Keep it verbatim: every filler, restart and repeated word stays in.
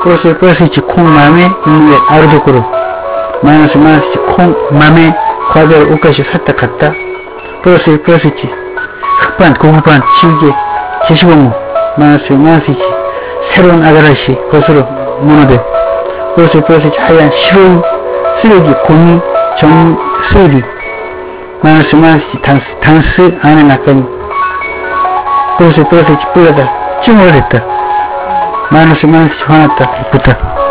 플러스 플러스 일 콩맘에 있는 게 아르도코로 마이너스 마이너스 일 콩맘에 과자를 옷까지 샀다 갔다 플러스 일 플러스 일 흑반 고급반 치우개 게시봉 마이너스 마이너스 일 새로운 아가라시 거스로 모노데 플러스 일 플러스 일 하얀 실온 쓰레기 고미 정 쓰레기 마이너스 마이너스 일 단스 단스 안에 나까니 플러스 일 플러스 일 뿌려다 찡을 했다 마이너스 마이너스 화났다 기쁘다